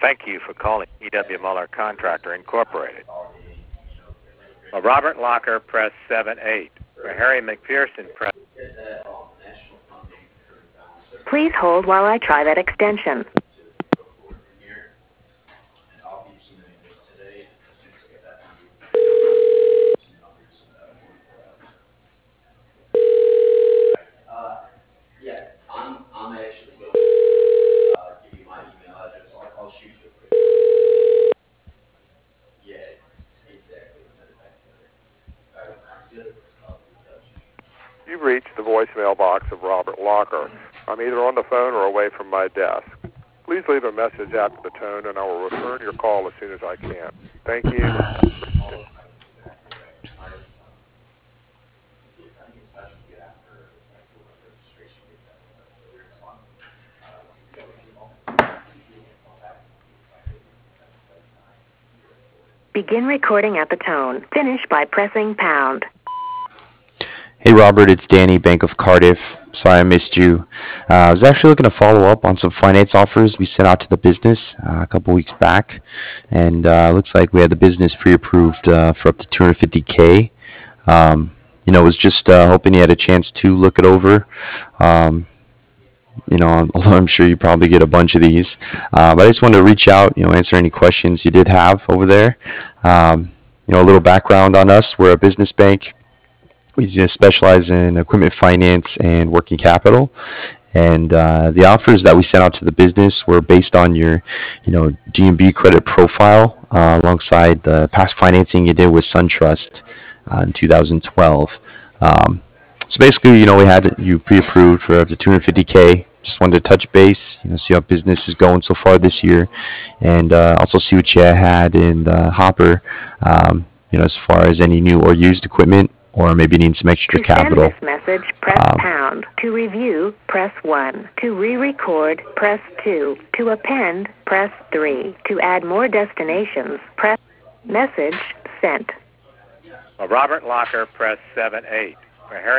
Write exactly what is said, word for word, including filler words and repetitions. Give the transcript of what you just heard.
Thank you for calling E W. Muller Contractor, Incorporated. For Robert Locker, press seven eight. For Harry McPherson, press... Please hold while I try that extension. You've reached the voicemail box of Robert Locker. I'm either on the phone or away from my desk. Please leave a message after the tone, and I will return your call as soon as I can. Thank you. Begin recording at the tone. Finish by pressing pound. Hey Robert, it's Danny, Bank of Cardiff. Sorry I missed you. Uh, I was actually looking to follow up on some finance offers we sent out to the business uh, a couple weeks back, and uh, looks like we had the business pre-approved uh, for up to two hundred fifty K. Um, you know, was just uh, hoping you had a chance to look it over. Um, you know, although I'm sure you probably get a bunch of these, uh, but I just wanted to reach out, you know, answer any questions you did have over there. Um, you know, a little background on us: we're a business bank. We just specialize in equipment finance and working capital. And uh, the offers that we sent out to the business were based on your, you know, D and B credit profile uh, alongside the past financing you did with SunTrust uh, in two thousand twelve. Um, so basically, you know, we had you pre-approved for up to two hundred fifty K. Just wanted to touch base, you know, see how business is going so far this year, and uh, also see what you had in the hopper, um, you know, as far as any new or used equipment, or maybe need some extra to capital. To send this message, press um, pound. To review, press one. To re-record, press two. To append, press three. To add more destinations, press message sent. For Robert Locker, press seven eight. For Harry